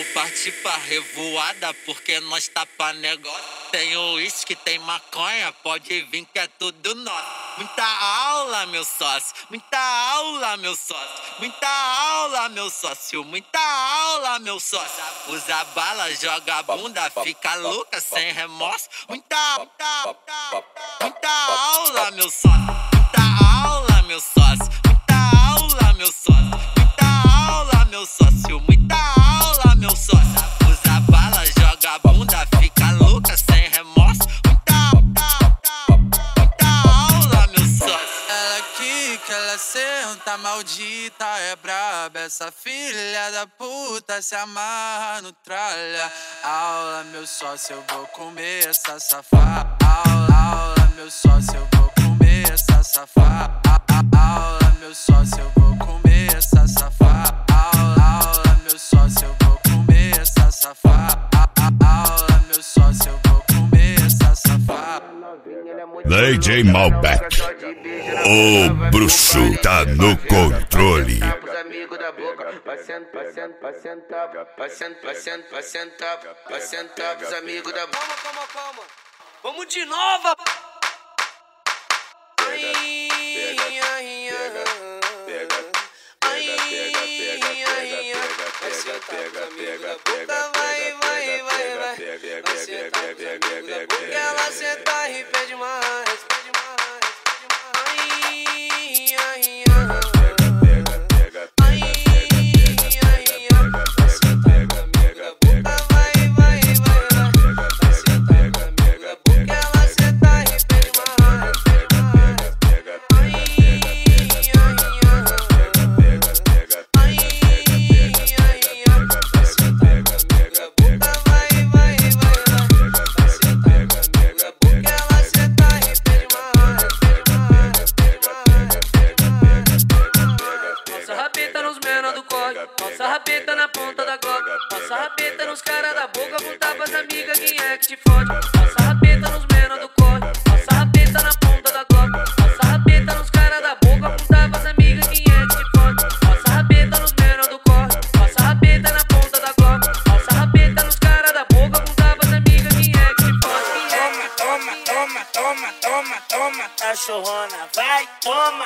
Vamos partir pra revoada, porque nós tá pra negócio. Tem uísque, tem maconha, pode vir que é tudo nosso. Muita aula, meu sócio, muita aula, meu sócio. Muita aula, meu sócio, muita aula, meu sócio. Usa bala, joga a bunda, fica louca, sem remorso. Muita aula, meu sócio. Muita aula, meu sócio. Muita aula, meu sócio. Muita aula, meu sócio. Muita aula, meu sócio. Usa bala, joga a bunda, fica louca, sem remorso. Muita aula, meu sócio. Ela aqui que ela senta maldita, é braba. Essa filha da puta se amarra no tralha. Aula, meu sócio, eu vou comer essa safada. Aula, meu sócio, eu vou comer essa safada. Aula, meu sócio, eu vou comer essa safada. Aula, meu sócio, eu vou comer essa safada. Aula, meu sócio, eu vou comer essa safada. DJ Malbec, o bruxo tá no controle. Os amigos da boca, vai sentar, os amigos da boca. Calma. Vamos de novo. Ela senta e pede mais. Passa rabeta na ponta da goga. Passa rabeta nos caras da boca. Contar pras amigas quem é que te fode. Passa rabeta nos menor do corre. Passa rabeta na ponta da goga. Passa rabeta nos caras da boca. Contar pras amigas quem é que te fode. Passa rabeta nos menor do corre. Passa rabeta na ponta da goga. Passa rabeta nos caras da boca. Contar pras amigas quem é que te fode. Toma, cachorrona, vai, toma,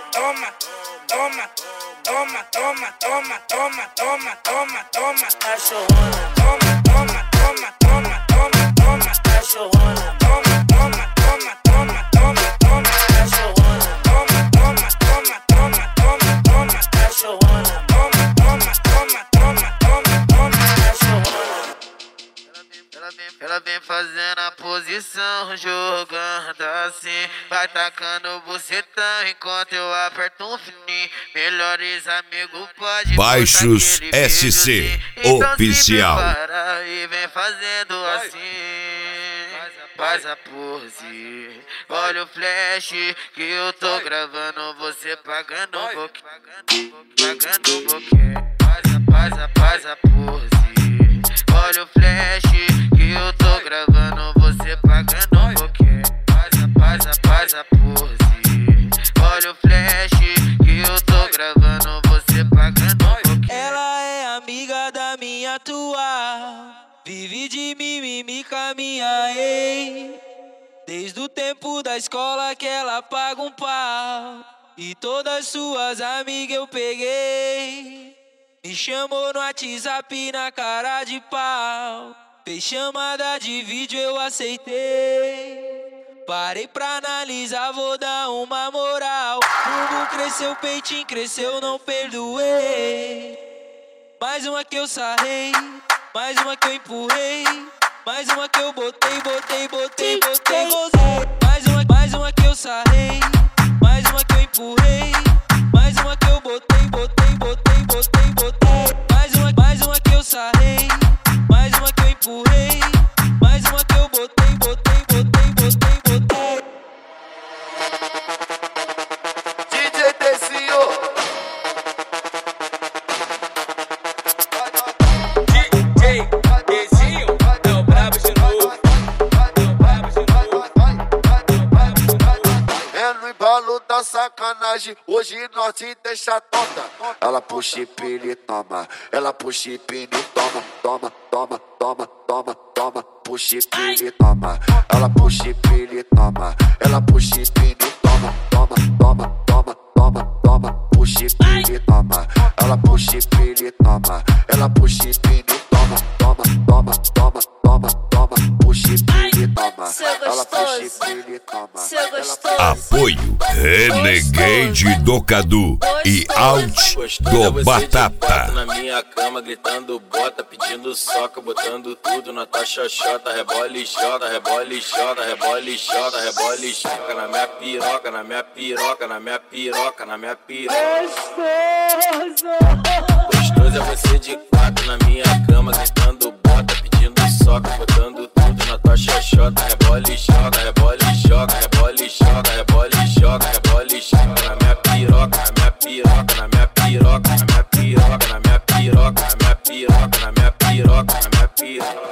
cachorrona, cachorrona, Ela vem fazendo a posição, jogando assim. Vai tacando bucetão enquanto eu aperto um fininho. Melhores amigos pode Baixos SC Oficial. E vem fazendo assim. Faz a pose, olha o flash que eu tô gravando. Você pagando um pouquinho, pagando um pouquinho. Faz a pose, olha o flash que eu tô gravando. Você pagando um pouquinho. Faz a pose, olha o flash que eu tô gravando. Você pagando um pouquinho. Ela é amiga da minha atual, vive de mimimi com a minha ex. Desde o tempo da escola que ela paga um pau, e todas suas amigas eu peguei. Me chamou no WhatsApp na cara de pau, fez chamada de vídeo, eu aceitei. Parei pra analisar, vou dar uma moral. Bumbum cresceu, peitinho cresceu, não perdoei. Mais uma que eu sarrei, mais uma que eu empurrei, mais uma que eu botei. Mais uma que eu sarrei, mais uma que eu empurrei, mais uma que eu botei. Mais uma que eu sarrei, mais uma que eu empurrei, mais uma que eu botei. DJ Tecinho, é o brabo de novo. é no embalo da saca. sacanagem, hoje nós te deixa tonta. Ela puxa e pile, toma. Ela puxa e pile, toma, toma, toma, toma, toma, toma. Puxa e pile, toma. Ela puxa e pile, toma. Ela puxa e pile, toma, toma, toma, toma, toma, toma. Puxa e pile, toma. Ela puxa e pile, toma. Ela puxa e pile, toma, toma, toma, toma, toma, toma. Puxa e pile, toma. Ela puxa e pile, toma. Apoio Renegade do Cadu e Out do Batata. Na minha cama gritando bota, pedindo soca, botando tudo na tua xoxota. Rebole e joga, rebole e joga, rebole e joga, rebole e joga. Na minha piroca, na minha piroca, na minha piroca, na minha piroca. Gostoso é você de quatro na minha cama gritando bota, pedindo soca, botando tudo na tua xoxota. Rebole e joga, rebole e joga, rebole e joga, rebole e joga, rebole e joga. Na minha piroca, na minha piroca, na minha piroca, na minha piroca, na minha piroca, na minha piroca, na minha piroca, na minha piroca.